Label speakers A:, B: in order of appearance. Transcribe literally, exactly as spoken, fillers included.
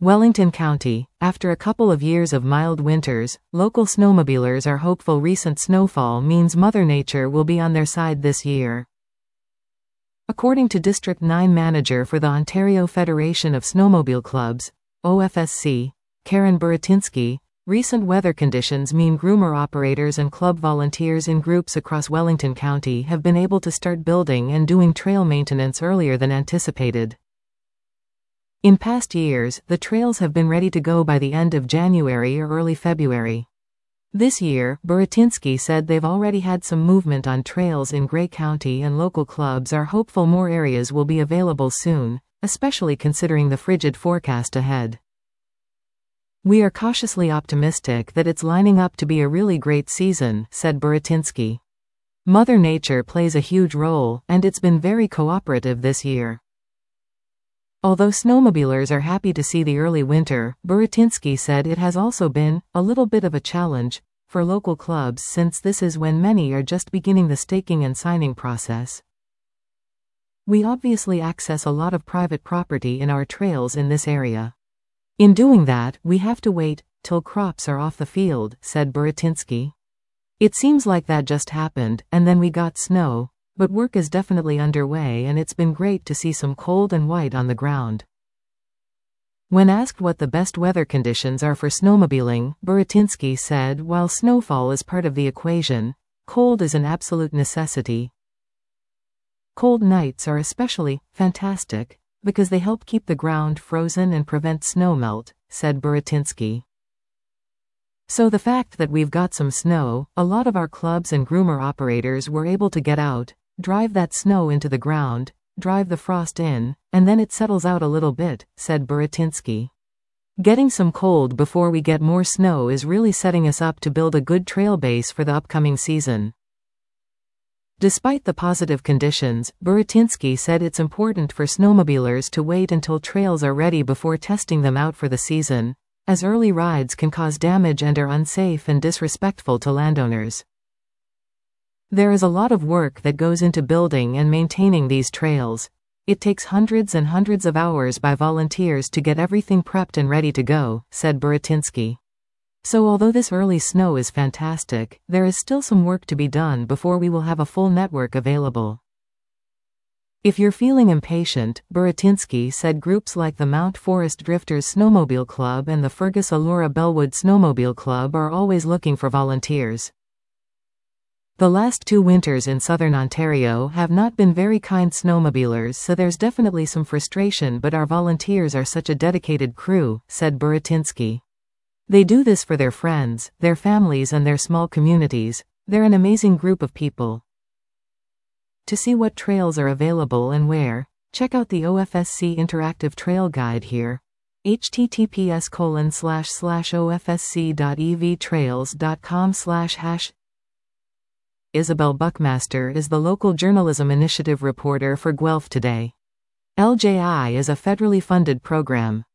A: Wellington County. After a couple of years of mild winters, local snowmobilers are hopeful recent snowfall means Mother Nature will be on their side this year. According to District nine Manager for the Ontario Federation of Snowmobile Clubs, O F S C, Karen Buratinsky, recent weather conditions mean groomer operators and club volunteers in groups across Wellington County have been able to start building and doing trail maintenance earlier than anticipated. In past years, the trails have been ready to go by the end of January or early February. This year, Buratinsky said they've already had some movement on trails in Grey County and local clubs are hopeful more areas will be available soon, especially considering the frigid forecast ahead. We are cautiously optimistic that it's lining up to be a really great season, said Buratinsky. Mother Nature plays a huge role, and it's been very cooperative this year. Although snowmobilers are happy to see the early winter, Buratinsky said it has also been a little bit of a challenge for local clubs since this is when many are just beginning the staking and signing process. We obviously access a lot of private property in our trails in this area. In doing that, we have to wait till crops are off the field, said Buratinsky. It seems like that just happened, and then we got snow. But work is definitely underway and it's been great to see some cold and white on the ground. When asked what the best weather conditions are for snowmobiling, Buratinsky said while snowfall is part of the equation, cold is an absolute necessity. Cold nights are especially fantastic because they help keep the ground frozen and prevent snowmelt, said Buratinsky. So the fact that we've got some snow, a lot of our clubs and groomer operators were able to get out, drive that snow into the ground, drive the frost in, and then it settles out a little bit, said Buratinsky. Getting some cold before we get more snow is really setting us up to build a good trail base for the upcoming season. Despite the positive conditions, Buratinsky said it's important for snowmobilers to wait until trails are ready before testing them out for the season, as early rides can cause damage and are unsafe and disrespectful to landowners. There is a lot of work that goes into building and maintaining these trails. It takes hundreds and hundreds of hours by volunteers to get everything prepped and ready to go, said Buratinsky. So although this early snow is fantastic, there is still some work to be done before we will have a full network available. If you're feeling impatient, Buratinsky said groups like the Mount Forest Drifters Snowmobile Club and the Fergus Allura Bellwood Snowmobile Club are always looking for volunteers. The last two winters in southern Ontario have not been very kind snowmobilers, so there's definitely some frustration, but our volunteers are such a dedicated crew, said Buratinsky. They do this for their friends, their families and their small communities. They're an amazing group of people. To see what trails are available and where, check out the O F S C Interactive Trail Guide here. H T T P S colon slash slash O F S C dot E V trails dot com slash hash Isabel Buckmaster is the local journalism initiative reporter for Guelph Today. L J I is a federally funded program.